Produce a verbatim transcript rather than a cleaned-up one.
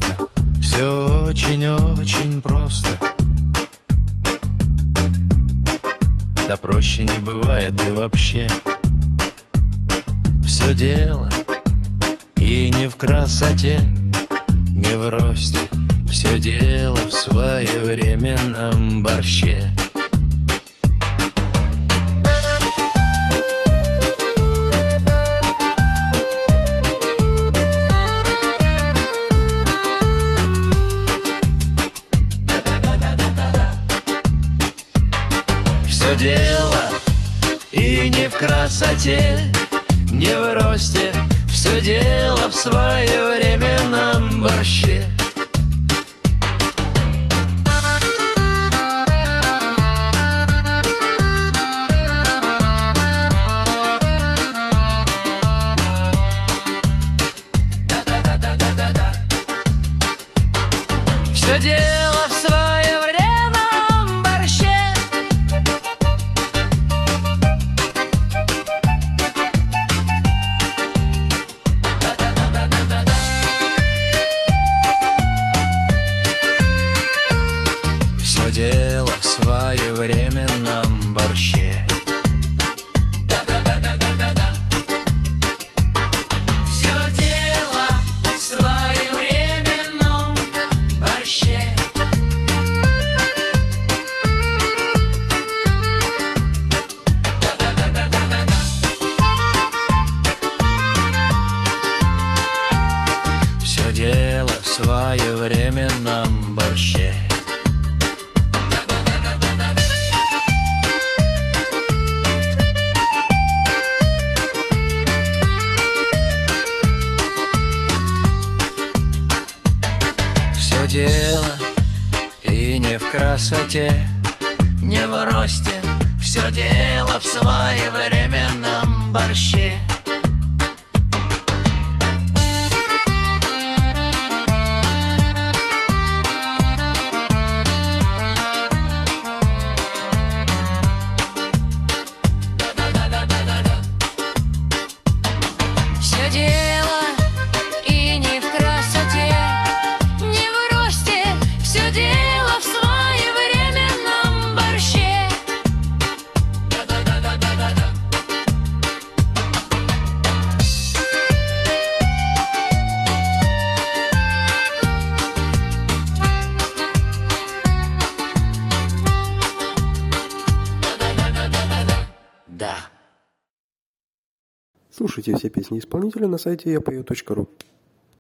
просто, все очень-очень просто. Да проще не бывает и вообще. Все дело и не в красоте, не в росте. Все дело в своевременном борще. Все дело и не в красоте, не в росте. Все дело в своевременном борще. Все дело в своевременном борще. Все дело в своевременном борще. Все дело в своевременном борще. Все дело и не в красоте, не в росте. Все дело в своевременном борще. Все дело и не в красоте, не в росте. Все дело в своевременном борще. Да. Слушайте все песни исполнителя на сайте я пою точка ру.